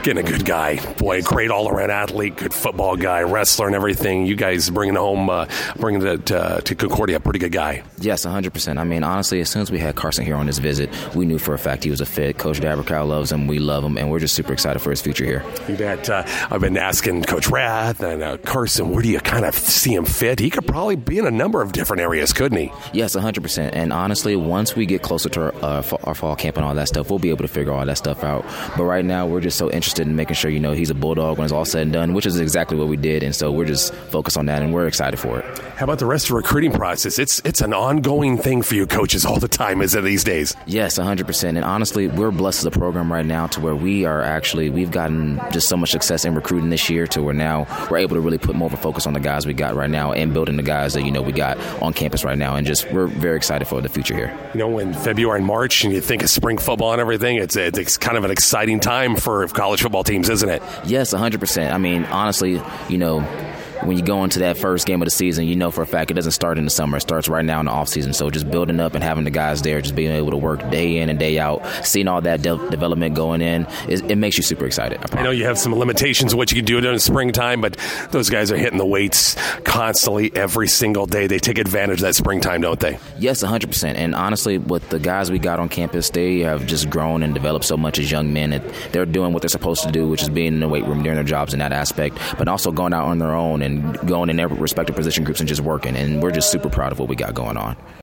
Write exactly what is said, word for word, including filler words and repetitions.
getting a good guy. Boy, great all-around athlete, good football guy, wrestler and everything. You guys bringing home, uh, bringing it uh, to Concordia, pretty good guy. Yes, one hundred percent. I mean, honestly, as soon as we had Carson here on this visit, we knew for a fact he was a fit. Coach Davercow loves him. We love him, and we're just super excited for his future here. You bet. Uh, I've been asking Coach Rath and uh, Carson, where do you kind of see him fit? He could probably be in a number of different areas, couldn't he? Yes, one hundred percent. And honestly, once we get closer to our, uh, f- our fall camp and all that stuff, we'll be able to figure all that stuff out. But right now, we're just so interested in making sure, you know, he's a Bulldog when it's all said and done, which is exactly what we did. And so we're just focused on that, and we're excited for it. How about the rest of the recruiting process? It's it's an ongoing thing for you coaches all the time, is it, these days? Yes, one hundred percent. And honestly, we're blessed as a program right now to where we are actually, we've gotten just so much success in recruiting this year to where now we're able to really put more of a focus on the guys we got right now and building the guys that, you know, we got on campus right now. And just, we're very excited for the future here. You know, in February and March, and you think of spring football and everything, it's, it's kind of an exciting time for college football teams, isn't it? Yes, one hundred percent. I mean, honestly, you know, when you go into that first game of the season, you know for a fact it doesn't start in the summer. It starts right now in the offseason. So just building up and having the guys there, just being able to work day in and day out, seeing all that de- development going in, it, it makes you super excited. I, I know you have some limitations of what you can do during the springtime, but those guys are hitting the weights constantly every single day. They take advantage of that springtime, don't they? Yes, one hundred percent. And honestly, with the guys we got on campus, they have just grown and developed so much as young men. That they're doing what they're supposed to do, which is being in the weight room, doing their jobs in that aspect, but also going out on their own and going in their respective position groups and just working. And we're just super proud of what we got going on.